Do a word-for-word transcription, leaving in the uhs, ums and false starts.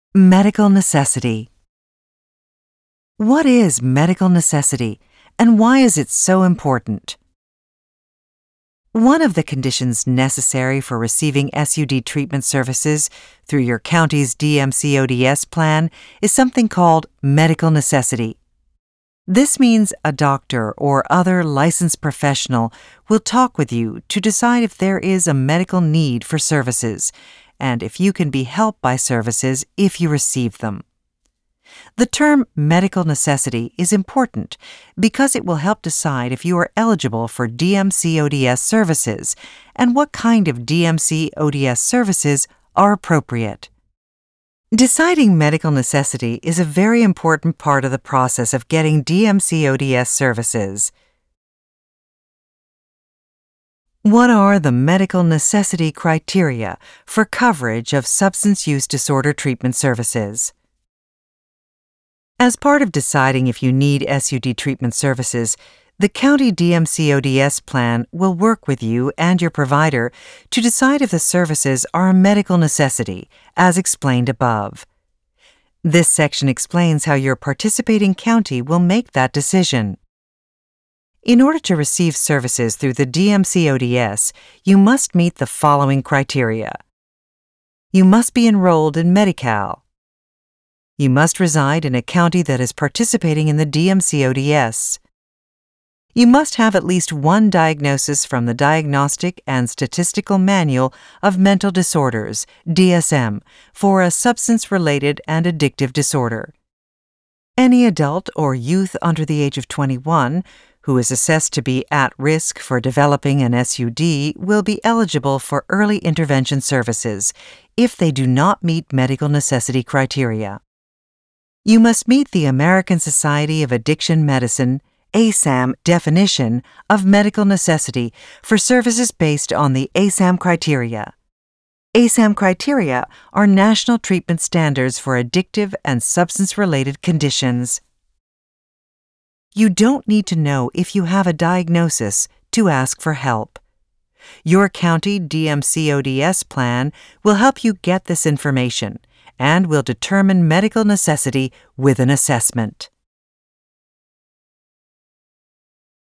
Medical necessity. What is medical necessity, and why is it so important? One of the conditions necessary for receiving S U D treatment services through your county's D M C O D S plan is something called medical necessity. This means a doctor or other licensed professional will talk with you to decide if there is a medical need for services, and if you can be helped by services if you receive them. The term medical necessity is important because it will help decide if you are eligible for D M C O D S services and what kind of D M C O D S services are appropriate. Deciding medical necessity is a very important part of the process of getting D M C O D S services. What are the medical necessity criteria for coverage of substance use disorder treatment services? As part of deciding if you need S U D treatment services, the county D M C O D S plan will work with you and your provider to decide if the services are a medical necessity, as explained above. This section explains how your participating county will make that decision. In order to receive services through the D M C O D S, you must meet the following criteria. You must be enrolled in Medi-Cal. You must reside in a county that is participating in the D M C O D S. You must have at least one diagnosis from the Diagnostic and Statistical Manual of Mental Disorders, D S M, for a substance-related and addictive disorder. Any adult or youth under the age of twenty-one who is assessed to be at risk for developing an S U D will be eligible for early intervention services if they do not meet medical necessity criteria. You must meet the American Society of Addiction Medicine A S A M definition of medical necessity for services based on the A S A M criteria. A S A M criteria are national treatment standards for addictive and substance-related conditions. You don't need to know if you have a diagnosis to ask for help. Your county D M C O D S plan will help you get this information and will determine medical necessity with an assessment.